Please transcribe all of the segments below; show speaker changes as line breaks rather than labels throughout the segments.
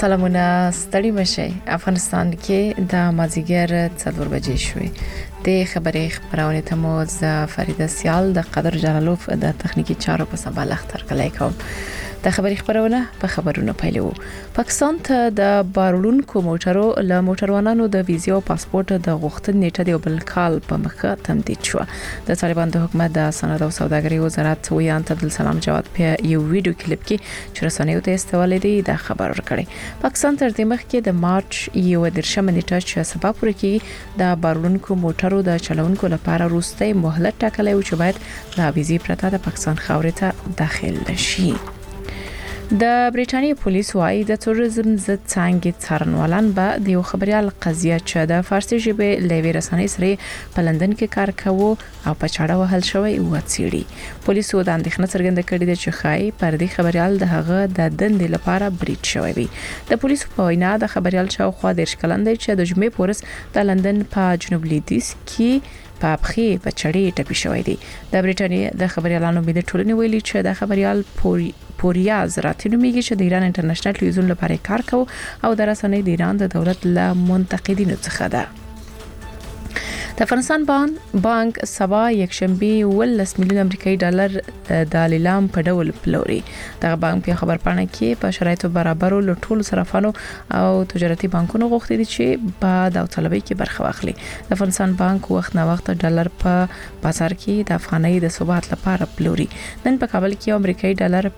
سلامونه ستړي مشه افغانستان کې د مازیګر 4 بجې شوې د خبري خبرونه ته مو ز فریده سیال د قدر جلالوف د تخنیکی چارو په سمبال اختر کلی کوم د خبري خبرونه په خبرونو پیلو پاکستان ته د بارولونکو موټرو له موټروانانو د ویزا او پاسپورت د غوښتنې نیټه دی بل کال په مخه تمدید شو د طالبان د حکومت د صنعت او سوداګرۍ وزارت ویان عبدالسلام جواد په یو ویډیو کلیپ کې چې رسنیو ته استوالې دی د خبر ورکړي پاکستان تر دې مخکې د مارچ یو درشم نیټه چې سبا پورې کې د بارولونکو موټرو د چلونکو لپاره وروستي مهلت ټاکلی و چې باید د ویزې پرته د پاکستان خاورې ته داخل شي د بریټانیا پولیس وايي د توریزم ضد څنګه څارنوالان به د یو خبريال قضیه چې د فارسی ژبې لوي رسنۍ سره په لندن کې کار کوي او په چاړه وهل شوی و څیړي پولیسو د اندېښنه څرګنده کړې ده چې خای پر دې خبريال د هغه د دندې لپاره بریټ شوی وي د پولیسو په وینا د خبريال شاوخوا د شکلندې چې د جمعې پورس د لندن په جنوب لویدیځ کې په بخي په چړې ټپي شوی دی د بریټانیا د خبريالانو ملي ټولنې ویلي چې د خبريال پوریاز راتلونکي چې د ایران انټرنیشنل ټلویزیون لپاره کار کوي او د رسنۍ د ایران د دولت له منتقدینو څخه ده د افغانستان بانک سبا یکشنبه 10 میلیون امریکایي ډالر د لیلام په ډول پلوري د بانک په خبر پاڼه کې په شرایطو برابرو لټول صرافانو او تجارتي بانکونو غوښتي دي چې په د طلبي کې برخه واخلي د افغانستان بانک وخت نه وخت ډالر په بازار کې د افغانۍ د ثبات لپاره پلوري نن په کابل کې امریکایي ډالر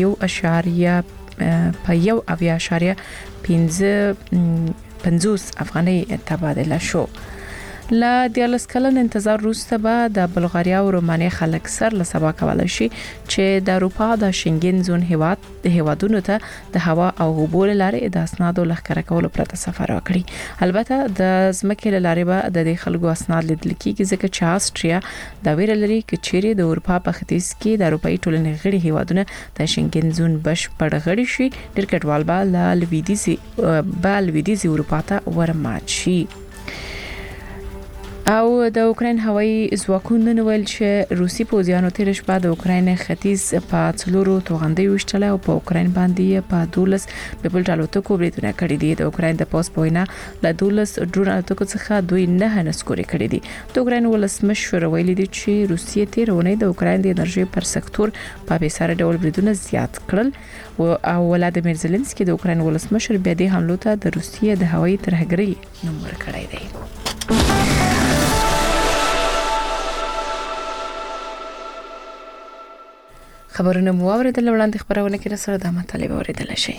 په 1.50 افغانۍ تبادله شو لا د لسکلن انتظار روسته به د بلغاریا او رومانیا خلک سر له سبا کولای شي چې د اروپا د شنګن زون هیوادونو ته د هوا او اوبو لارې د اسنادو لخر کولو پرته سفر وکړي البته د ځمکې لارې به د خلکو اسناد لیدل کیږي ځکه چې آستریا د ویره لري چې چیرې د اروپا په ختیځ کې د اروپאי ټولنې غړي هیوادونه د شنګن زون بشپړ غړي شي ډیر کډوال به لویدیزي اروپا ته ورمات شي او د اوکرين هوایي ځواکونو ویل چې روسي پوځیانو تیر شپه د اوکرين ختیځ په څلورو توغندۍ وشتل او په اوکرين باندې په 12 پیپل الوتکو بریدونه کړي دي د اوکرين د پوس پوینا له 12 ډرون الوتکو څخه دوی نه نسکوري کړي دي د اوکرين ولسمشر ویلي دي چې روسیه تیرونه د اوکرين د انرژي پر سکتور په بیساره ډول بریدونه زیات کړل او ولادیمیر زيلنسکي د اوکرين ولسمشر بیا د حملو ته د روسیه د هوایي ترهګرۍ نوم ورکړی دی خبرونه مو اوریدل وړاندې خبرونه کې سره د مطالب اوریدل شي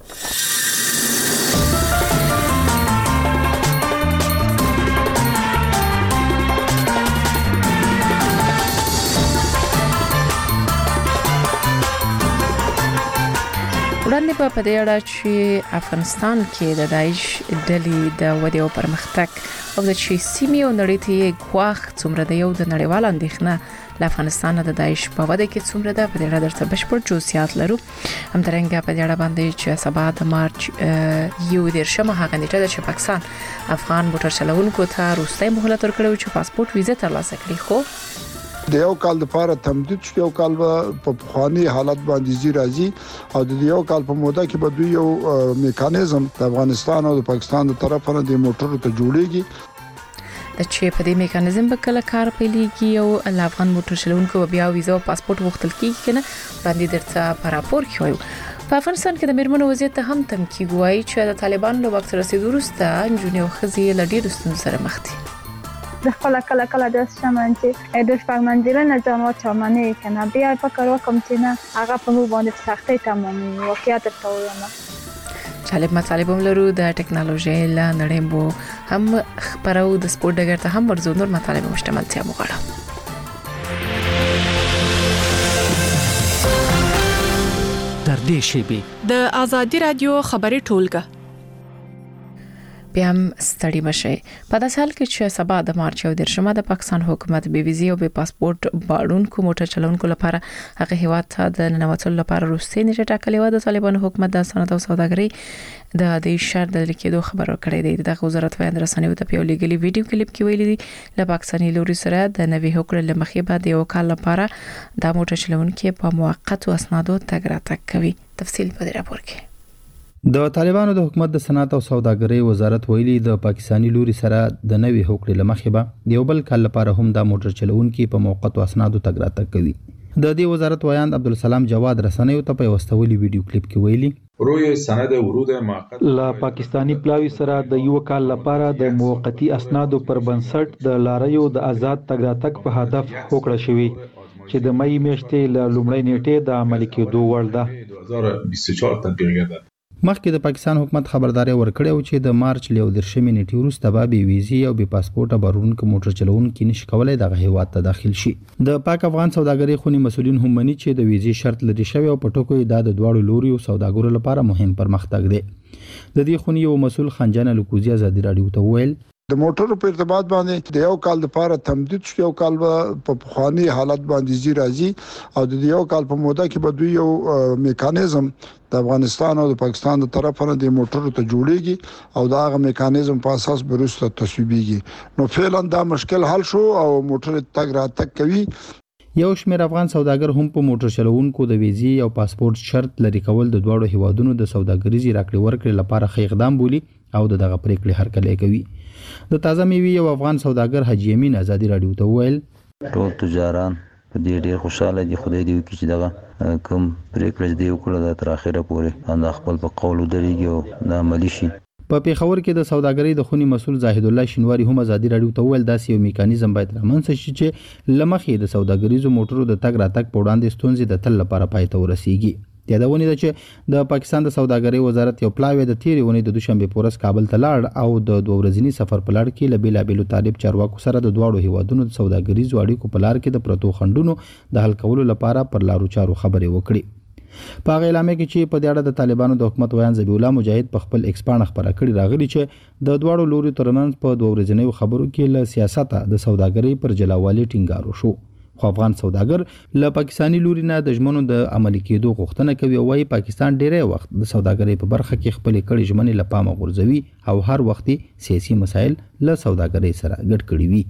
وړاندې په دې اړه چې افغانستان کې د داعش ډلې د ودی او پرمختګ او د سیمې او نړۍ ته غواخ څومره د یو د نړیوال اندېښنه له افغانستان د داعش په وده کې څومره ده په دې اړه درته بشپړ جزئیات لرو همدارنګه په دې اړه باندې چې سبا د مارچ یو درشم هغه نیټه ده چې پاکستان افغان موټر چلوونکو ته وروستي مهلت ورکړی چې پاسپورت ویزه ترلاسه کړي خو
د یو کال لپاره تمدید شو یو کال په خواني حالت باندې زی راځي او د یو کال په موده کې به دوی یو میکانیزم د افغانستان او د پاکستان د طرفه د موټرو ته جوړیږي
د چې په دې میکانیزم به کله کار پیلېږي او افغان موټر چلوونکو بیا ویزه او پاسپورت غوښتل کیږي کنه باندې درته پر راپور کوي په افغانستان کې د میرمنو وضعیت هم تمکی ګوای چې د طالبان له وخت رسیدو وروسته انجونې او خزي له ډېر ستونزو سره مخ دي
د خپل کله داس شمن چې د شپږمنځله نه ځان واچمنه کنه بیا فکر وکم چې نه هغه په مو باندې سختي تمامي واقعیت ته وایم
چالب مطالب هم لرو د ټکنالوژي له نړۍ بو هم خبرو د سپورت ډګر ته هم ورزو نور مطالب مشتملتیا مغواړم
در دې شیبه
د ازادي رادیو خبري ټولګه
بیا هم ستړي مشه په داسې حال کې چې سبا د مارچ او درشمه د پاکستان حکومت بي ویزا او بي پاسپورت باړونکو موټر چلونکو لپاره هغه هیواد ته د ننوتلو لپاره روسي نیټه ټاکلې و د طالبانو حکومت د صنعت او سوداګرۍ د دې شر د لیکېدو خبر ورکړی دی د وزارت ویاند رسنیو ته په لګلي ویډیو کلیپ کې ویلي دی له پاکستاني لوري سره د نوي حکومت لمخې بعد یو کال لپاره د موټر چلونکو په موقت اسنادو تګ راتګ کوي تفصیل په دې راپور کې
د طالبانو د حکومت د صنعت او سوداګرۍ وزارت ویلي د پاکستانی لوري سره د نوي هوکړې لمخې به یو بل کال لپاره هم د موټر چلوونکي په موقتو اسنادو تګ راتګ کوي. د دې وزارت ویاند عبدالسلام جواد رسنیو ته په وستولي ویډیو کلیپ کې ویلي
روی سند ورود موقت
لا پاکستانی پلاوی سره د یو کال لپاره د موقتی اسنادو پر بنسټ د لاریو د آزاد تګ راتګ په هدف هوکړه شوی چې د مې میاشتې له لومړۍ نیټې د عملي کېدو وړ ده.
2024 تطبیق کېده.
مخکې د پاکستان حکومت خبرداري ورکړې و چې د مارچ له 13 نیټې وروسته به بي ویزي او بي پاسپورټ بارونکو موټر چلوونکي نشي کولای دغه هیواد ته داخل شي. د پاک افغان سوداګرۍ خونی مسولین هم مني چې د ویزي شرط لري شوی او په ټکو د دواړو لوري سوداګرو لپاره مهم پرمختګ دی. د دې خونی یو مسول خنجان لکوزي ازادي رادیو ته ویل
د موټرو په ارتباط باندې د یو کال لپاره تمدید شو، یو کال په پخوانی حالت باندې زی راځي او د یو کال په موده کې به دوی یو میکانیزم د افغانستان او د پاکستان د طرفه د موټرو ته جوړیږي او دا غو میکانیزم په اساس برسته تصویبيږي. نو فعلا دا مشکل حل شو او موټر تګ راتګ کوي.
یو شمېر افغان سوداګر هم په موټر چلوونکو د ویزي او پاسپورت شرط لري کول د دواړو هیوادونو د سوداګریزي راکړې ورکړې لپاره ښه اقدام بولي او دغه پریکړې هرکلی کوي. د تازه میوي یو افغان سوداګر حاجی امین ازادي رادیو ته ویل
ټول تجاران په دې ډېر خوشاله دي. خدای دې وکړي چې دغه کوم پریکړې دې وکړه تر اخره پورې اند خپل په قول درېږي او د عملی شي.
په پیښور کې د سوداګرۍ د خونی مسول زاهد الله شینواری هم ازادي رادیو ته ویل داسې یو میکانیزم باید رامنځته شي چې لمخې د سوداګریزو موټرو د تګ راتګ په وړاندې ستونزې د تل لپاره پای ته ورسیږي. یادونه ده چې د پاکستان د سوداګرۍ وزارت یو پلاوی د تیرې ونې د دوشنبه پورس کابل ته لاړ او د 2 ورځنی سفر په لړ کې لبیلا بیلو طالب چارواکو سره د دواړو هیوادونو د سوداګریزو اړیکو په لار کې د پروتو خندونو د حل کولو لپاره پر لارو چارو خبرې وکړي. په اعلامیه کې چې په دې اړه د طالبانو د حکومت ویان ذبیح الله مجاهد په خپل ایکس باندې خبره کړې راغلي چې د دواړو لوري ترمنځ په 2 ورځنیو خبرو کې له سیاست د سوداګرۍ پر جلاوالي ټینګار وشو. خو افغان سوداګر له پاکستانی لوري نه د ژمنو د عملي کېدو غوښتنه کوي او وايي پاکستان ډېری وخت د سوداګرۍ په برخه کې خپل کړي ژمنې له پامه غورځوي او هر وخت سیاسي مسایل له سوداګرۍ سره ګډ کړي وي.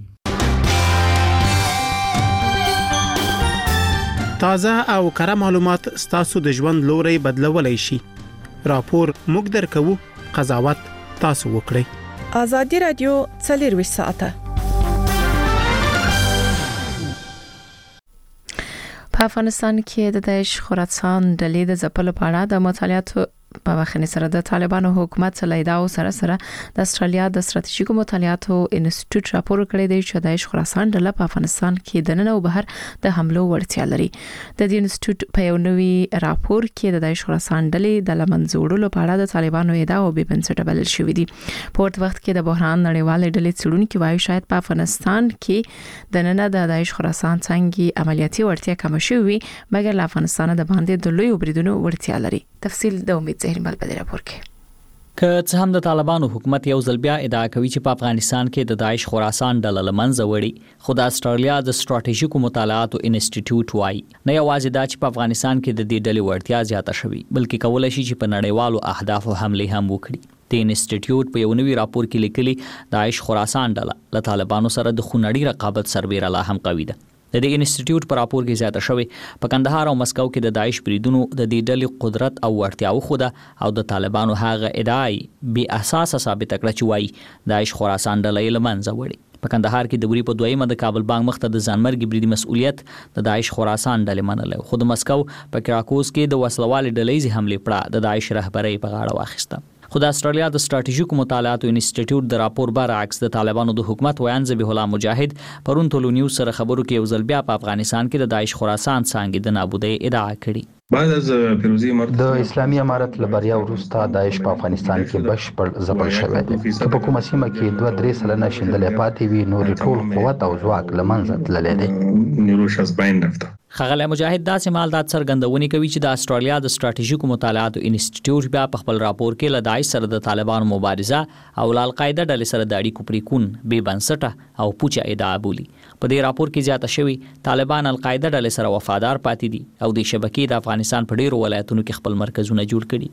تازه او کره معلومات ستاسو د ژوند لوري بدلولای شي. راپور موږ درکو، قضاوت تاسو وکړئ.
ازادي رادیو 24 ساعته.
په افغانستان کې د داعش خراسان ډلې د ځپلو په اړه د مطالعاتو په وخت سره د طالبانو حکومت له ادعاو سره د استرالیا د ستراتیژیکو مطالعاتو انسټیټیوټ راپور کړی دی چې داعش خراسان ډله په افغانستان کې د نن او بهر د حملو وړتیا لري. د دې انسټیټیوټ په یو نوي راپور کې د داعش خراسان ډلې د لمنځوړلو په اړه د طالبانو ادعاو به بنسټ بلل شوې دي. په ورته وخت کې د بحران نړیوال ډلې څېړونکو وايي شاید په افغانستان کې د نن د داعش خراسان څنګه عملیاتي وړتیا کم شوي مګر له افغانستان د باندې د لوی بریدونو وړتیا لري. تفصیل د امید زهیر مل په راپور کې.
که څه هم د طالبانو حکومت یو ځل بیا ادعا کوي چې په افغانستان کې د داعش خراسان ډله لمنځه وړي، خو د استرالیا د ستراتیژیکو مطالعاتو انسټیټیوټ وايي نه یوازې دا چې په افغانستان کې د دې ډلې وړتیا زیاته شوي بلکې کولای شي چې په نړیوالو اهدافو حمله هم وکړي. د انسټیټیوټ په یو نوي راپور کې لیکلي داعش خراسان ډله له طالبانو سره د خونړي رقابت سربیره لا هم قوي ده. د دې انسټیټیوټ پر راپور کې زیاته شوی په کندهار او مسکو کې د داعش بریدونو د دې ډلې قدرت او وړتیاو خوده او د طالبانو هغه ادعای بی اساس ثابت کړه چې وایي داعش خراسان ډله لمنځه وړي. په کندهار کې د بری په دویمه د کابل بانک مخته د ځانمرګي بریدي مسؤلیت د داعش خراسان ډلې منله، خو د مسکو په کراکوس کې د وسلوال ډلې حمله پړه د داعش رهبرۍ په غاړه واخیسته. خو د استرالیا د ستراتیژیکو مطالعاتو انسټیټیوټ د راپور برعکس د طالبانو د حکومت ویان ذبیح الله مجاهد پرون ټولو نیوز سره خبرو کې یو ځل بیا په افغانستان کې د داعش خراسان څنګه د نابودۍ ادعا کړې.
بعد از پیروزی
د اسلامي امارت له بریا وروسته داعش په افغانستان کې بشپړ ځپل شوی دی. په کومه سیمه کې 2-3 سلنه شیندلې پاتې وي نور ټول قوت او ځواک لمنځه تللی دی.
نیروش از بین رفته.
خغل مجاهد داسې مالدات څرګندونې کوي چې د استرالیا د ستراتیژیکو مطالعاتو انسټیټیوټ بیا په خپل راپور کې له داعش سره د طالبانو مبارزه او له القاعده ډلې سره د اړیکو پریکون بې بنسټه او پوچه ادعا بولي. په دې راپور کې زیاته شوی طالبان القاعده ډلې سره وفادار پاتې دي او د شبکې د افغانستان په ډیرو ولایتونو کې خپل مرکزونه جوړ کړي دي.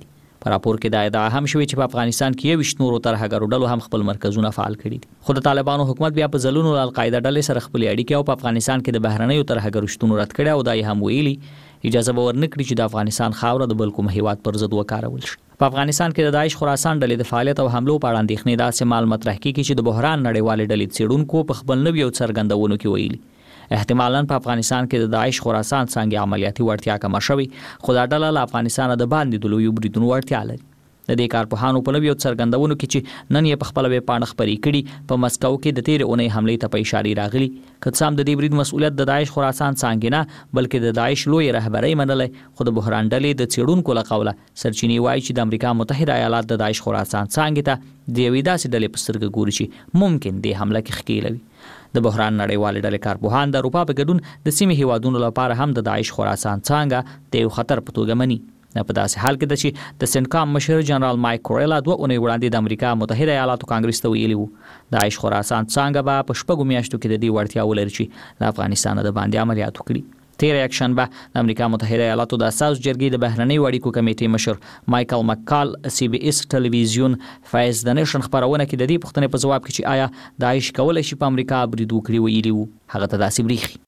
په راپور کې دا ادعا هم شوې چې په افغانستان کې 20 نورو ترهګرو ډلو هم خپل مرکزونه فعال کړي دي. خو د طالبانو حکومت بیا په ځلونو د القاعده ډلې سره خپل اړیکې او په افغانستان کې د بهرنیو ترهګرو شتون رد کړي او دا یې هم ویلي اجازه به ورنکړي چې د افغانستان خاوره د بل کوم هیواد پر ضد وکارول شي. په افغانستان کې د داعش خراسان ډلې د فعالیت او حملو په اړه اندېښنې داسې مال مطرح کیږي چې د بحران نړیوالې ډلې څېړونکو په خپل نوي او څرګندونو کې ویلي احتمالاً په افغانستان کې د داعش خراسان څنګه عملیاتي وړتیا کم شوي، خو دا ډله له افغانستان د باندې د لویو بریدونو وړتیا لري. د دې کارپوهانو په نویو څرګندونو کې چې نن یې په خپل ویب پاڼه خبرې کړي په مسکو کې د تیر اونۍ حملې ته په اشاره راغلي. که څه هم د دې برید مسؤلیت د داعش خراسان څنګه نه بلکې د داعش لوی رهبرۍ منلې، خو د بحران ډلې د څېړونکو له قوله سرچینې وایي چې د امریکا متحده ایالات د داعش خراسان څنګه ته د یوې داسې ډلې په سترګه ګوري چې ممکن دې حمله کې ښکېلوي. د بحران نړیوالې ډلې کارپوهان د اروپا په ګډون د سیمې هیوادونو لپاره هم د داعش خراسان څنګه د یو خطر په توګه مني. په داسې حال کې چې د سنکام مشر جنرال مایک کوریلا 2 اونۍ وړاندې د امریکا متحده ایالاتو کانګرس ته ویلي وو داعش خراسان څنګه به په شپږو میاشتو کې د دې وړتیا ولري چې له افغانستان د باندې عملیات وکړي. تیر یکشنبه د امریکا متحده ایالاتو د اساس جرګې د بهرنیو اړیکو کمیټې مشر مایکل مکال سی بي اس ټلویزیون فایز د نشن خبرونه کې د دې پوښتنې په جواب کې چې آیا داعش کولای شي په امریکا برید وکړي ویلي وو هغه ته داسې بریښي.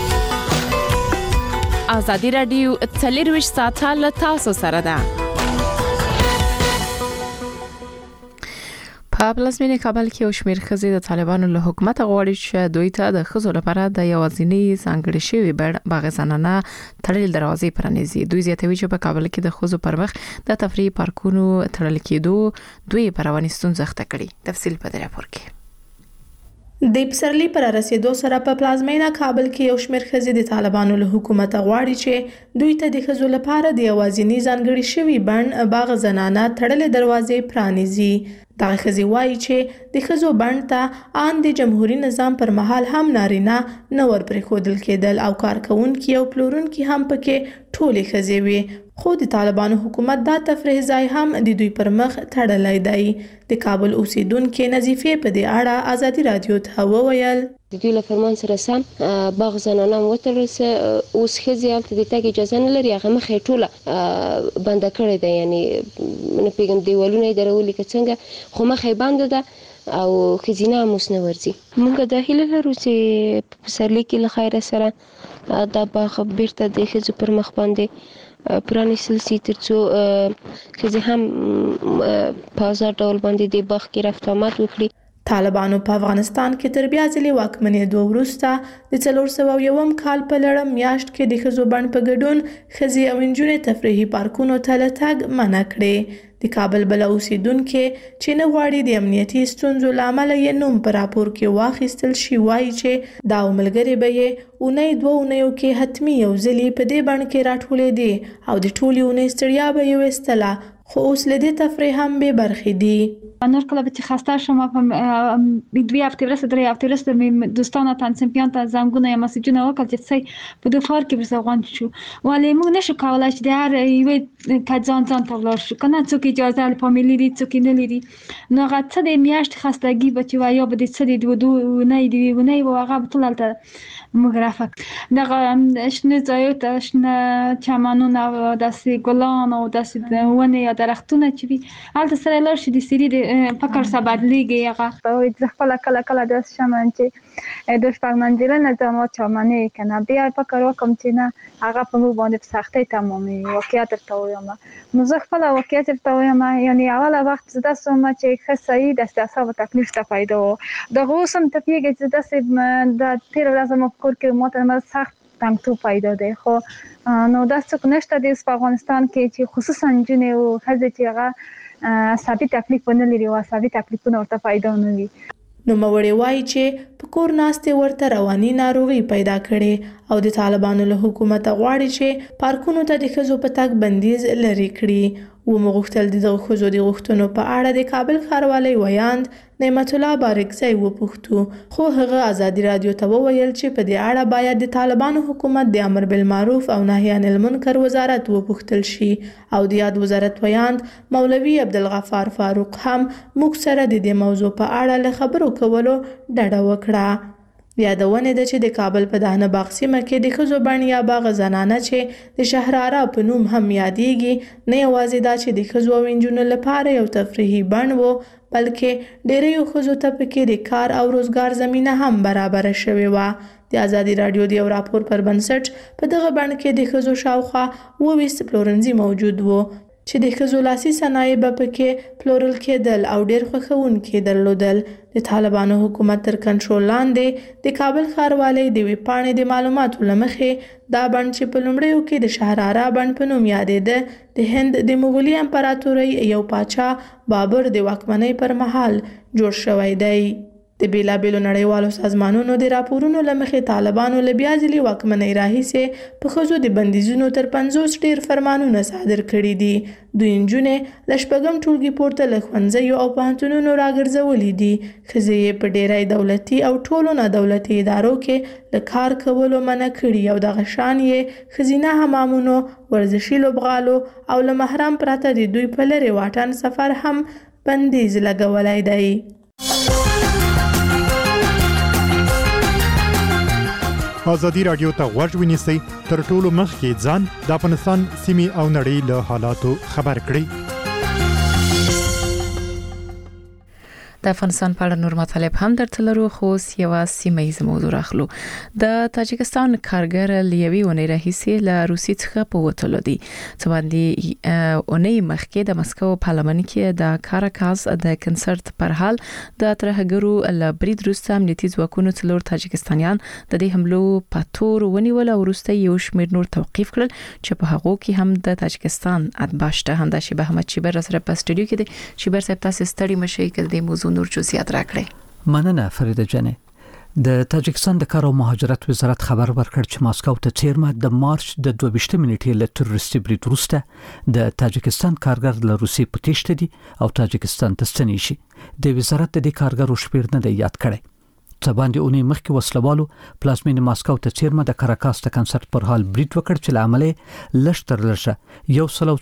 ازادي رادیو 24 ساعته له تاسو سره ده.
په پلازمینه کابل کې یو شمېر ښځې د طالبانو له حکومت غواړي چې دوی ته د ښځو لپاره د یوازینی ځانګړي شوی باغ زنانه تړل دروازې پرانیزي. دوی زیاتوي چې په کابل کې د ښځو پر مخ د تفریح پارکونو تړل کېدو دوی په رواني ستونزه ښکته کړي. تفصیل په دې راپور کې.
د پسرلی پر رسیدو سره په پلازمینه کابل کې یو شمېر ښځې د طالبانو له حکومت غواړي چې دوی ته د ښځو لپاره د یوازینی ځانګړي شوی بڼ باغ زنانه تړل دروازې پرانیزي. دغه ښځې وایي چې د ښځو بڼ ته ان د جمهوریت نظام پر مهال هم نارینه نه ور پرېښودل کېدل او کارکونکي او پلورونکي هم پکې ټولې ښځې وي، خو د طالبانو حکومت دا تفریح ځای هم د دوی پر مخ تړلی دی. د کابل اوسیدونکو نظیفه په دې اړه ازادي رادیو ته وویل
د دوی له فرمان سره سم باغ زنانه وتړل سه اوس ښځې هلته د تګ اجازه نه لري، هغه مخې ټوله بنده کړې ده، یعنی نه پوهېږم دیوالونه یې درولي که څنګه، خو مخې بنده ده او ښځینه هم اوس نه ورځي. موږ دا هیله لرو چې په پسرلي کې له خیره سره دا باغ بیرته د ښځو پر مخ باندې پرانیستل سي ترڅو ښځې هم په ازاد ډول باندې د باغ کې رفت آمد وکړي.
طالبانو په افغانستان کې تر بیا ځلې واکمنېدو وروسته د 401 کال په لړم میاشت کې د ښځو بڼ په ګډون ښځې او نجونې تفریحي پارکونو ته له تګ منع کړې. د کابل بل اوسیدونکو چې نه غواړي د امنیتي ستونزو له امله یې نوم په راپور کې واخیستل شي وایي چې دا ملګری به یې اونۍ 2 اونیو کې حتمی یو ځلې په دې بڼ کې راټولې دي او د ټولې اونۍ ستړیا به یې وستله، خو اوس له دې تفریح هم به برخې دي.
نور کله چې خسته شم په 2 هفته ورسته 3 هفته ورسته مې دوستانه تنظیمیان ته زنګونه یا مسیجونه وکړل چې څه په دوه فار کې ورسوغان شو، ولی موږ نشو کولای چې د هر یو کځان ته ولاړ شو، کنه څوک اجازه له فامیلی دي څوک نه لري، نو هغه څه د میاشت خستګي بچي وایي به د څه د نه دی ونه و هغه ټولته موږ رافق دغه شنه ځایو ته شنه چمنونه او داسې ګلان او داسې ونه یا درختونه چې وي هلته سره لاړ شي د سری د فکر څخه بدلیږي. هغه زه خپل کله داس شمن چې د شپږ منزله نه ځان چمنه کنه بیا فکر وکم چې نه هغه په مو باندې سختي تمامي واقعیت ته وایم، نو زه خپل واقعیت ته وایم، یعنی اوله وخت زده سوم چې خصای د استعصاب تکلیف ته پیدا و د غوسم ته پیږي چې د تیر لازم کور کې ماته سخت تنګ تو پیدا دی، خو نو دا څه نشته د افغانستان کې چې خصوصا جنې او ښځې چې هغه عصبي تکلیف نه لري او عصبي تکلیفونه ورته پیدا نه وي.
نو موري وایي چې په کور ناستې ورته رواني ناروغي پیدا کړي او د طالبانو له حکومت غواړي چې پارکونو ته د ښځو په تګ بندیز لري کړي. و مغختل د ښځو د غوښتنو په اړه د کابل ښاروالۍ ویاند نعمت الله بارکزی وپوښتو، خو هغه ازادي رادیو ته وویل چې په دې اړه باید د طالبانو حکومت د امر بالمعروف او نهی عن المنکر وزارت وپوښتل شي او د یاد وزارت ویاند مولوي عبدالغفار فاروق هم موږ سره د دې موضوع په اړه له خبرو کولو ډډه وکړه. یادونه ده چې د کابل په دهنه باغ سیمه کې د ښځو بڼ یا باغ زنانه چې د شهراره په نوم هم یادېږي نه یوازې دا چې د ښځو او نجونو لپاره یو تفریحي بڼ و بلکې ډېریو ښځو ته پکې د کار او روزګار زمینه هم برابره شوې وه. د ازادي راډیو د یو راپور پر بنسټ په دغه بڼ کې د ښځو شاوخوا 20 پلورنځي موجود وو چې د ښځو لاسي صنایع به پکې پلورل کېدل او ډېر خوښونکي درلودل. د طالبانو حکومت تر کنټرول لاندې د کابل ښاروالۍ د ویب پاڼې د معلوماتو له مخې دا بڼ چې په لومړیو کې د شهراره بڼ په نوم یادېده د هند د مغولي امپراتورۍ یو پاچا بابر د واکمنۍ پر مهال جوړ شوی دی. د بیلابیلو نړیوالو سازمانونو د راپورونو له مخې طالبانو له بیا ځلې واکمنۍ راهیسې په ښځو د بندیزونو تر 50 ډېر فرمانونه صادر کړي دي. دوی نجونې له شپږم ټولګي پورته له ښوونځیو او پوهنتونونو راګرځولي دي. ښځې یې په ډېری دولتي او ټولو نه دولتي ادارو کې له کار کولو منع کړي او دغه شان یې ښځینه حمامونو، ورزشي لوبغالو او له محرم پرته د دوی په لرې واټن سفر هم بندیز لګولی دی.
ازادي راډیو ته غوږ ونیسئ تر ټولو مخکې ځان د افغانستان سیمې او نړۍ له حالاتو خبر کړئ.
د افغانستان په اړه نور مطالب هم درته لرو خو یو سیمه موضوع راخلو. د تاجکستان کارګر لیوي ونې راهیسې له روسي څخه په وټلو دي. څه باندې اونۍ مخکې د مسکو پارلمان کې د کاراکاس د کنسرت پر حال د ترهګرو له برید وروسته امنیتي ځواکونو څلور تاجکستانیان د دې حملو په تور ونیول او وروسته یو شمېر نور توقیف کړل چې په هغو کې هم د تاجکستان اتباع شته. همدا شیبه احمد چیبر سره په سټوډیو کې دی. چیبر صاحب تاسو ستړي مشئ کړئ د موضوع نور جزئیات راکړئ.
مننه فریده جانې. د تاجکستان د کار او مهاجرت وزارت خبر ورکړ چې ماسکو ته څیرمه د مارچ د 22 نیټې له تروریستي برید وروسته د تاجکستان کارګر له روسي په تېښته دي او تاجکستان ته ستنې شي. د وزارت د دې کارګرو شمېر نه دی یاد کړی. څه باندې اونۍ مخکې وسلوالو پلازمینې ماسکو ته څیرمه د کاراکاس د کنسرت پر حال برید وکړ چې له امله لږ تر لږه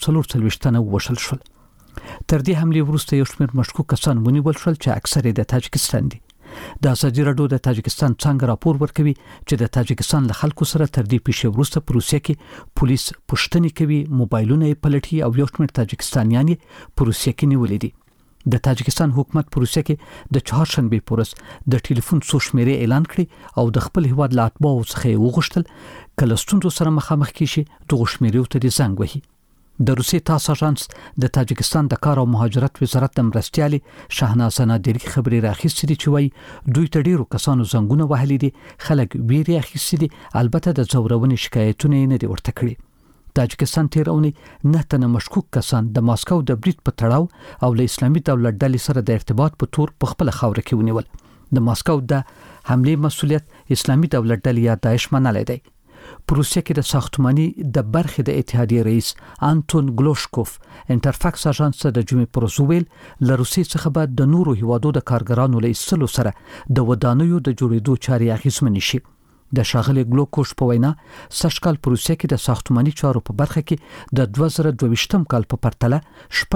144 تنه ووژل شول. تر دې حملې وروسته یو شمېر مشکوک کسان ونیول شول چې اکثر یې د تاجکستان دي. د ازادي راډیو د تاجکستان څنګه راپور ورکوي چې د تاجکستان له خلکو سره تر دې پیښې وروسته په روسیه کې پولیس پوښتنې کوي، موبایلونه یې پلټي او یو شمېر تاجکستانیان یې په روسیه کې نیولې دي. د تاجکستان حکومت په روسیه کې د چهارشنبه پورس د ټلیفون څو شمیرې اعلان کړي او د خپل هیواد له اتباعو څخه وغوښتل کله ستونزو سره مخامخ کیږي دغه شمیرې ته د زنګ وهي. د روسي تاس اژانس د تاجکستان د کار او مهاجرت وزارت د مرستيالي شاهناز نادری خبري راخیستې دي چې وایي دوی ته ډیرو کسانو زنګونه وهلي دي، خلک ویری اخیستي دي، البته د زورونې شکایتونه نه دي ورته کړي. تاجکستان تیرونی نه تنه مشکوک کسان د ماسکو د برید په تړاو او له اسلامي دولت ډلې سره د ارتباط په تور په خپل خاور کې ونیول. د ماسکو د حمله مسؤلیت اسلامي دولت ډلې یا داعش منلای دی. په روسیه کې د ساختماني د برخې د اتحادیې رئیس انټون ګلوشکوف انټرفاکس اژانس د جمعې پر ورځ ویل له روسیې څخه به د نورو هیوادو د کارګرانو له ایستلو سره د ودانیو د جوړېدو چارې اغیزمنې شي. د شاغلي ګلوکوش په وینا سږکال په روسیه کې د ساختماني چارو په برخه کې د 2022 کال په پرتله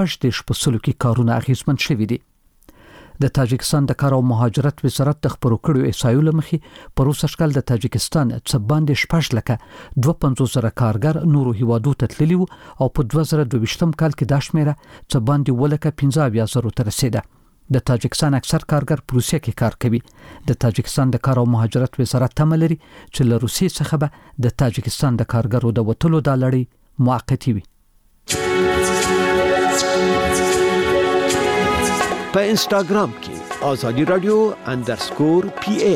14% کې کارونه اغیزمن شوي دي. د تاجکستان د کار او مهاجرت وزارت د خبرو کړو احصایو لمخې په روسي شکل د تاجکستان څخه باندې 250,000 کارګر نورو هیوادو ته تللي او په 2022 کال کې د شمیره څخه باندې 15,000 ته رسیده. د تاجکستان اکثر کارګر په روسیه کې کار کوي. د تاجکستان د کار او مهاجرت وزارت تمه لري چې له روسیې څخه به د تاجکستان د کارګرو د وټلو د لړۍ موقتی وي.
په انستګرام کې ازادي رادیو_PA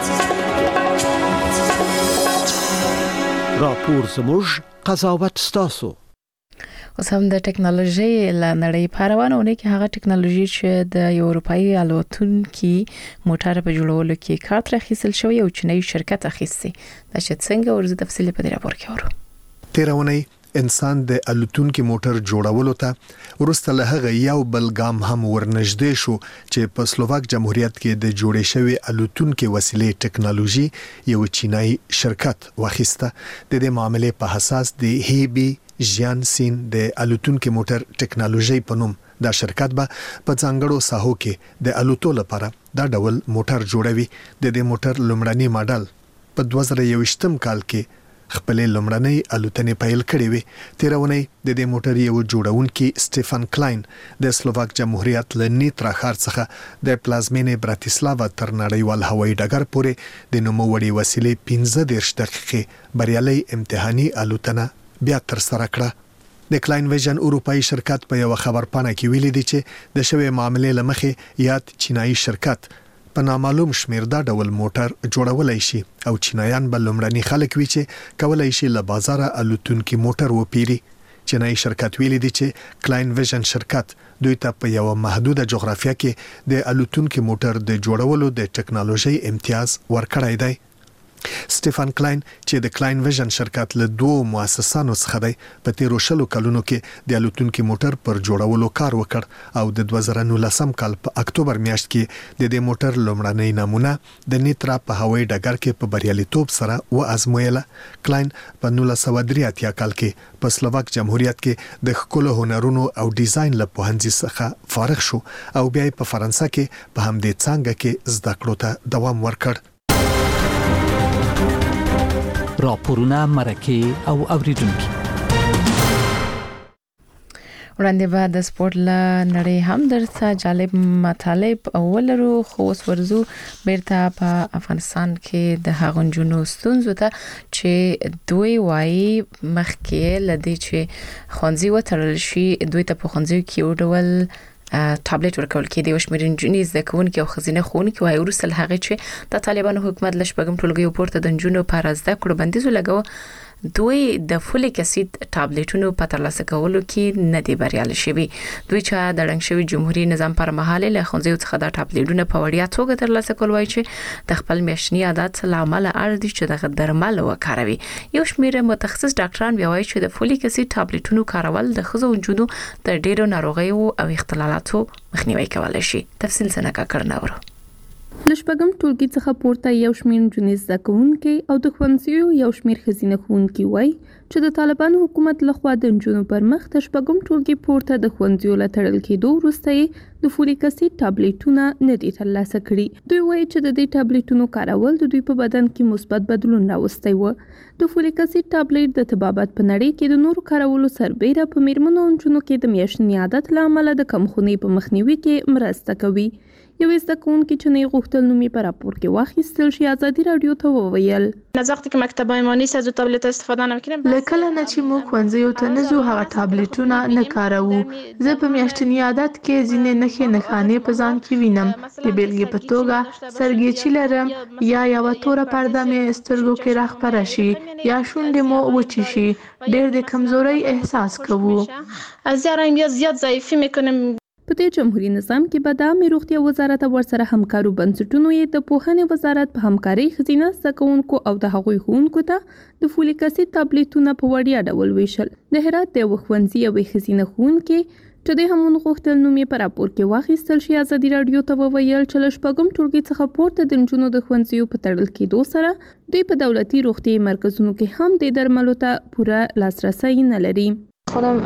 راپور زموږ قضاوت ستاسو.
اوس هم د ټکنالوژي له نړۍ په روانونه کې هغه ټکنالوژي چې د اروپאי الوتونکو موټر په جوړولو کې کار تر اخیستل شوی او چینایي شرکت اخیستي. دا چې څنګه ورزه تفصیل په دې راپور کې ورو.
تیرونه انسان د الوتونکو موټر جوړولو ته ورسته له هغه یو بل ګام هم ورنږدې شو چې په سلوواک جمهوریت کې د جوړې شوی الوتونکو وسیلې ټکنالوژي یو چینایي شرکت واخیسته. د دې معاملې په اساس د هیبي ژیان سین د الوتونکو موټر ټکنالوژي په نوم دا شرکت به په ځانګړو ساحو کې د الوتو لپاره دا ډول موټر جوړوي. د دې موټر لومړنی ماډل په 2021 کال کې خپل لومړنۍ الوتنې پیل کړې وي. تیرونی د دې موټر یو جوړونکي سټيفن کلاین د سلوواک جمهوریت له نیترا ښار څخه د پلازمینې براتیسلاوا تر نړیوال هوایي ډګر پورې د نوموړي وسیلې 15 دقیقې بریالي امتحاني الوتنه بیا تر سره کړه. د کلاین ویژن اروپאי شرکت په یو خبرپاڼه کې ویلي دی چې د شوی معاملې لمخې یاد چینایي شرکت په نامعلوم شمیر دا ډول موټر جوړولای شي او چینایان به لومړني خلک وي چې کولای شي له بازار الوتونکي موټر وپیري. چینایي شرکت ویلي دی چې کلاین ویژن شرکت دوی ته په یو محدوده جغرافیه کې د الوتونکي موټر د جوړولو د ټکنالوژي امتیاز ورکړی دی. سټيفن کلاین چې د کلاین ویژن شرکت له دوه مؤسسانو څخه دی په تیرو شلو کلونو کې د الوتونکي موټر پر جوړولو کار وکړ او د 2019 کال په اکتوبر میاشت کې د دې موټر لومړنۍ نمونه د نیترا په هوایي ډګر کې په بریالیتوب سره وازمویله. کلاین په 1983 کال کې په سلوواک جمهوریت کې د ښکلو هنرونو او ډیزاین له پوهنځي څخه فارغ شو او بیا په فرانسه کې په همدې څانګه کې زده کړو ته دوام ورکړ.
راپورونه مرکه او اوریدونکو
وړاندې به د سپورت له نړۍ هم درته جالب مطالب ولرو. خو اوس ورزو بیرته په افغانستان کې د هغونجونو ستونزو ته چې دوی وایي مخکې لدی چې خونځي وترل شي دوی ته په خونځي کې وډول ټابلیټ ورکول کې د وشمیر انجنیز د کوونکو او خزینه خونکو وایي ورسل هغه چې د طالبانو حکومت لشبګم ټولګي پورته د انجونو پر ازده کړو بندیز لګاو دوی د فولیک اسید ټابلیټونو په ترلاسه کولو کې نه دی بریالي شوی. دوی چې د رنګ شوی جمهوریت نظام پر مهال له خونځو څخه د ټابلیټونو په وړیا توګه ترلاسه کول وایي چې د خپل میاشتنی عادت لامل اړ دي چې د درمل وکاروي. یو شمیر متخصص ډاکټران بیا وایي چې د فولیک اسید ټابلیټونو کارول د خزو وجودو د ډیرو ناروغیو او اختلالاتو مخنیوي کولای شي. تفصیل څنګه کړناورو
لشبګم ټولګي څخه پورته یو شمیر جنیز زکونکي او د خوندسیو یو شمیر خزینه خونکي وای چې د طالبانو حکومت لخوا د جنونو پر مخ د شپږم ټولګي پورته د خوندسیو لټړل کېدو وروسته د فولیک اسید ټابلیټونه نه دي ترلاسه کړي. دوی وایي چې د دې ټابلیټونو کارول د دوی په بدن کې مثبت بدلون راوستی و. د فولیک اسید ټابلیټ د طبابت په نړۍ کې د نورو کارولو سربېره په میرمنو او نجونو کې د میاشتني عادت لامل د کمخونی په مخنیوي کې مرسته کوي. یو استکونکي چې نه غوښتل نومي په راپور کې واخیستل شي ازادي رادیو ته وویل
از وقتی که مکتب ما نیست از تابلت استفاده نمیکنیم.
لکه نه چې مو ښوونځیو ته نه ځو هغه ټابلیټونه نه کاروو. زه په میاشتني عادت کې ځینې نښانې په ځان کې وینم. د بیلګې په توګه سرګیچي لرم یا یو توره پرده مې سترګو کې راخپره شي یا شونډې مو وچې شي. ډېر د کمزورۍ احساس کوو.
از یارم یا زیات ضعیفی میکنم.
په دې جمهوریت نظام کې به د عامه روغتیا وزارت ورسره همکارو بنسټونو یې د پوهنې وزارت په همکاري خزینه زکونکو او د هغوی ښوونکو ته د فولیک اسید ټابلیټونه په وړیا ډول ویشل. د هرات د وښوونځي او خزینه خونکي چې د همون غوښتل نومي په راپور کې واخیستل شي ازادي رادیو ته وویل چې لشپګم ټولګي څخه پورته د نجونو د ښوونځیو په تړل کېدو سره دوی په دولتي روغتي مرکزونو کې هم د درملو ته پوره لاسرسی نه لري.
خودم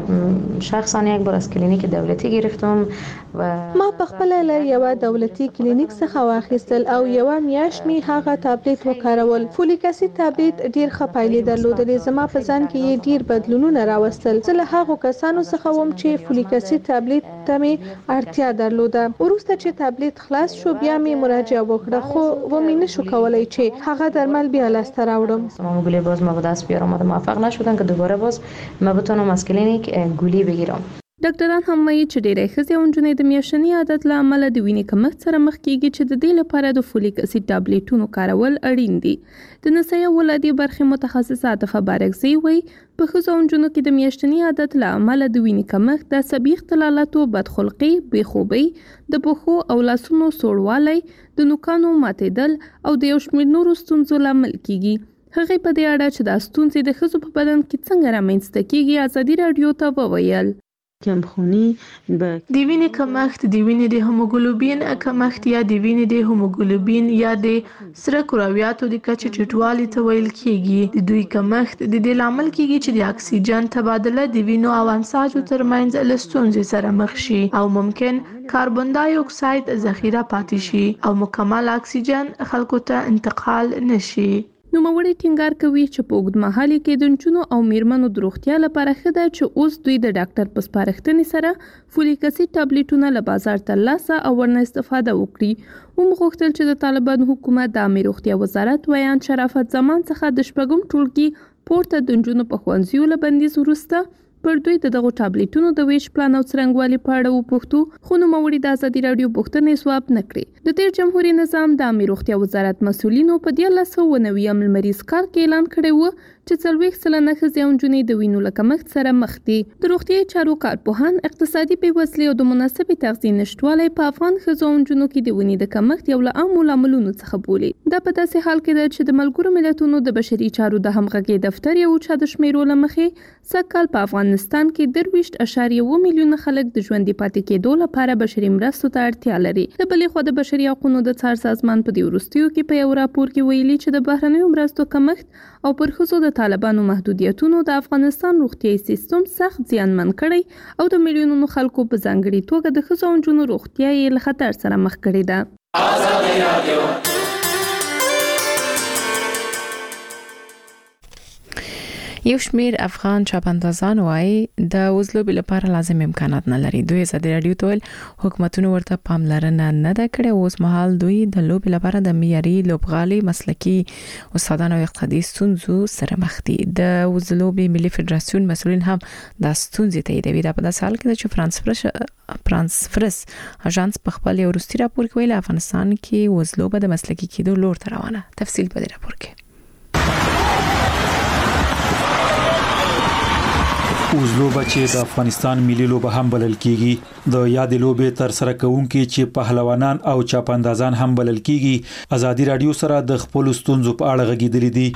شخصا یک بار از کلینیک دولتی گرفتم و
ما په خپل له یو دولتي کلینیک څخه واخیستل او یو میاشت می هغه ټابلیټ وکارول. فولیک اسید ټابلیټ ډیر ښه پایلې درلودلې. زما په ځان کې ډیر بدلونونه راوستل. زه له هغو کسانو څخه وم چې فولیک اسید ټابلیټ ته می اړتیا درلوده. وروسته چې ټابلیټ خلاص شو بیا می مراجعه وکړه خو و می نشو کولای چې هغه درمل بیا لاسته راوړم.
معمولی باز ما به دست بیارم و موفق نشدم که دوباره باز ما بتونم از کلینیک گولی بگیرم.
ډاکټران هم وایي چې ډېری ښځې او نجونې د میاشتني عادت له امله د وینې کمښت سره مخ کېږي چې د دې لپاره د فولیک اسید ټابلیټونو کارول اړین دي. د نسایي ولادي برخې متخصصه عاطفه بارکزی وایي په ښځو او نجونو کې د میاشتني عادت له امله د وینې کمښت د عصبي اختلالاتو، بدخلقۍ، بېخوبۍ، د پښو او لاسونو سوړوالی، د نوکانو ماتېدل او د یو شمېر نورو ستونزو لامل کېږي. هغې په دې اړه چې دا ستونزې د ښځو په بدن کې څنګه رامنځته کېږي ازادي رادیو ته وویل
کمخونی به
د وینې کمښت د وینې د هیموګلوبین کمښت یا د وینې د هیموګلوبین یا د سره کرویاتو د کچې ټیټوالي ته ویل کیږي. د دوی کمښت د دې لامل کیږي چې د اکسیجن تبادله د وینو او انساجو ترمنځ له ستونزې سره مخ شي او ممکن کاربن دای اکساید ذخیره پاتې شي او مکمل اکسیجن خلکو ته انتقال نشي.
نوموړی ټینګار کوي چې په اوږدمهالي کې د نجونو او میرمنو د روغتیا لپاره ښه ده چې اوس دوی د ډاکټر په سپارښتنې سره فولیک اسید ټابلیټونه له بازار ترلاسه او ورنه استفاده وکړي. ومغوښتل چې د طالبانو حکومت د عامه روغتیا وزارت ویان شرافت زمان څخه د شپږم ټولګي پورته د نجونو په ښوونځیو له بندیز وروسته پر دوی د دغو ټابلیټونو د ویش پلان او څرنګوالي په اړه وپوښتو، خو نوموړي د ازادي راډیو پوښتنې ځواب نه کړې. د تیر جمهوریت نظام د عامه روغتیا وزارت مسؤلینو په 1990 لمریز کال کې اعلان کړی و چې 40% ښځې او نجونې د وینو له کمښت سره مخ دي. د روغتیايي چارو کارپوهان اقتصادي بېوزلي او د مناسبې تغذیې نشتوالی په افغان ښځو او نجونو کې د وینې د کمښت یو له عامو لاملونو څخه بولي. دا په داسې حال کې ده چې د ملګرو ملتونو د بشري چارو د همغږۍ دفتر یو چا د شمیرو له مخې سږکال په افغانستان کې 23.1 میلیونه خلک د ژوندي پاتې کېدو لپاره بشري مرستو ته اړتیا لري. د بلې خوا د بشري حقوقو د څار سازمان په دې وروستیو کې په یو راپور کې ویلي چې د بهرنیو مرستو کمښت او پر ښځو د طالبانو محدودیتونو د افغانستان روغتیايي سیستم سخت زیانمن کړی او د میلیونونو خلکو په ځانګړي توګه د ښځو او نجونو روغتیا یې له خطر سره مخ کړې ده.
یو شمیر افغان چاپندازان وايي د وزلوبې لپاره لازم امکانات نه لري. دوی ازادي راډیو ته ویل حکومتونه ورته پاملرنه نه ده کړې. اوس مهال دوی د لوبې لپاره د معیاري لوبغالي مسلکي استادانو او اقتصادي ستونزو سره مخ دي. د وزلوبې ملي فدراسیون مسؤلین هم د ستونزې تاییدوي. دا په داسې حال کې چې فرانس پرس اژانس په خپل یو وروستي راپور کې ویل افغانستان کې وزلوبه د مسلکي کېدو لور ته روانه. تفصیل په دې راپور کې.
وزلوبه چې د افغانستان ملي لوبه هم بلل کیږي، د یادې لوبې تر سره کوونکي چې پهلوانان او چاپندازان هم بلل کیږي، ازادي راډیو سره د خپل ستونزو په اړه غږیدلې دي.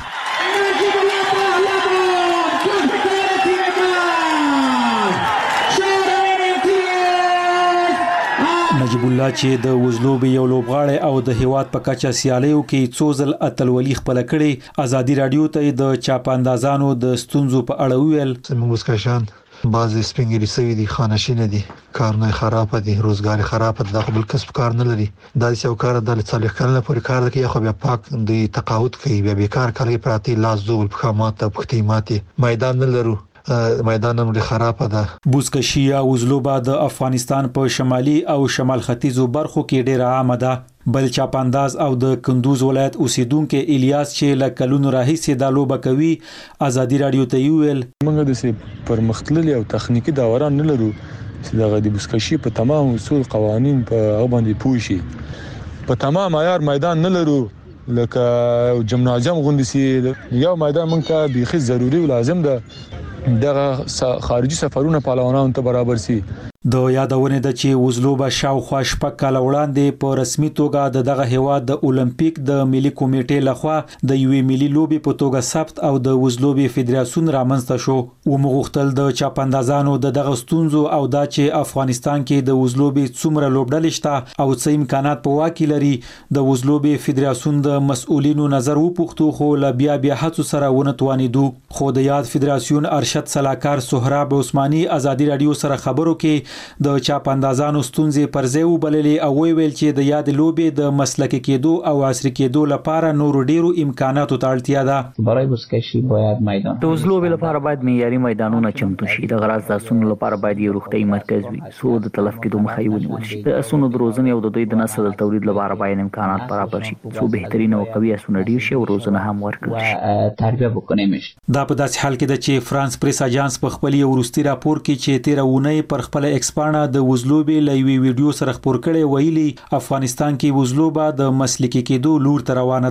نجیب الله چې د وزلوبې یو لوبغاړی او د هیواد په کچه سیالیو کې څو ځل اتلولي خپل کړي، ازادي راډیو ته د چاپندازانو د ستونزو په اړه ویل.
زموږ وسکشان بعضی سپینګری سوي دي، خانشین دي، کارونه خراب دي، روزګار خراب دي، د خپل کسب کار نه لري. دا یو کار د صالح کړنه پورې کار کوي، خو بیا پاک د تقاعد کوي، بیا بیکار کوي، پراتی لاس زول په خامات په ختیماتي میدان نه لرو. میدان هم خراب ده.
بوزکشي یا وزلوبه د افغانستان په شمالي او شمال ختیځو برخو کې ډېره عامه ده. بل چاپانداز او د کندوز ولایت اوسیدونکو الیاس چې له کلونو راهیسې د لوبه کوي، ازادي راډیو ته ویل
موږ د پرمختللي او تخنیکی دوران نه لرو چې د بوزکشي په تمام اصول قوانين په باندې پوه شي. په تمام عیار میدان نه لرو، لکه جمنازیم غوندسي یو میدان موږ ته بيخي ضروری او لازم ده. دغه خارجي سفرونه پهلوانانو ته برابر سي.
د یادونه ده چې وزلوبه شاوخوا شپږ کاله وړاندې په رسمي توګه دغه هیواد د اولمپیک د ملي کمیټې لخوا د یوې ملي لوبې په توګه ثبت او د وزلوبې فدراسیون رامنځته شو. ومغوښتل د چاپندازانو دغه ستونزو او دا چې افغانستان کې د وزلوبې څومره لوبډلې شته او څه امکانات په واک لري، د وزلوبې فدراسیون د مسؤلینو نظر وپوښتو، خو لا بیا هڅو سره ونه توانیدو. خو د یاد فدراسیون ارشد صلاحکار سهراب عثماني ازادي راډیو سره خبرو کې د چاپندازانو ستونزې پر ځای وبللې او ویل چې د یاد لوبې د مسلکي کېدو او عصري کېدو لپاره نور ډیرو امکاناتو ته اړتیا ده.
برای بوزکشي باید میدان
د وزلوبې لپاره باید معیاري میدانونه چمتو شي. د غراض د اسونو لپاره باید یو روغتي مرکز وي څو د تلف کېدو مخه ونیول شي. د اسونو د روزنې او د دوی د نسل د تولید لپاره باید امکانات برابر شي څو بهترین او قوي اسونه ډیر شي او روزنه هم ورکړل شي.
تربیه وکړي مش.
دا په داسې حال کې ده چې فرانس پریس اژانس په خپل یو وروستي راپور کې چې 13 اونۍ پر خپل ایکسپانه د وزلوبې لوي ویډیو سره خبر کړي ویلي افغانستان کې وزلوبه د مسلکي کېدو لور ته روانه ده.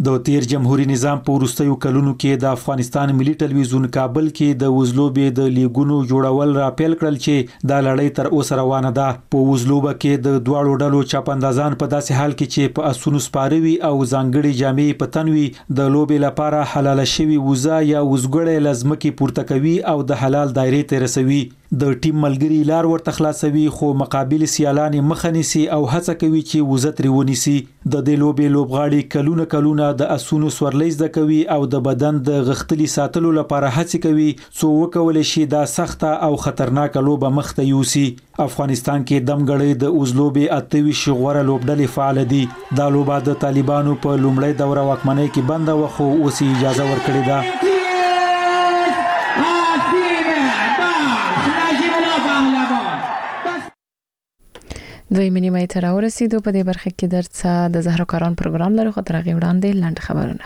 د تیر جمهوریت نظام په وروستیو کلونو کې د افغانستان ملي ټلویزیون کابل کې د وزلوبې د لیګونو جوړول را پیل کړل چې د لړۍ تر اوسه روانه ده. په وزلوبه کې د دواړو ډلو چاپندازان په داسې حال کې چې په اسونو سپاروي او ځانګړي جامې په تنوي د لوبې لپاره حلال شوی وزا یا وزګړې لازمکي پورته کوي او د حلال دایره ته رسوي. د ټیم ملګری لار ورته خلاصوي خو مقابل سیالان مخه نیسي او هڅه کوي چې وزت ریونیسي. د دې لوبې لوبغاړي کلونه د اسونو سورلۍ زده کوي او د بدن د غختلي ساتلو لپاره هڅه کوي څو وکول شي دا سخته او خطرناکه لوبه مخته یوسي. افغانستان کې دمګړې د وزلوبې 28 غوړه لوبډلې فعال دي. دا لوبه د طالبانو په لومړۍ دوره واکمنۍ کې بنده و خو اوس اجازه ورکړې ده.
دوی منی مې تر ورسېدو په دې برخه کې درڅ د زهرا کاران پروګرام لرو خو تر غوړاندې لاند خبرونه.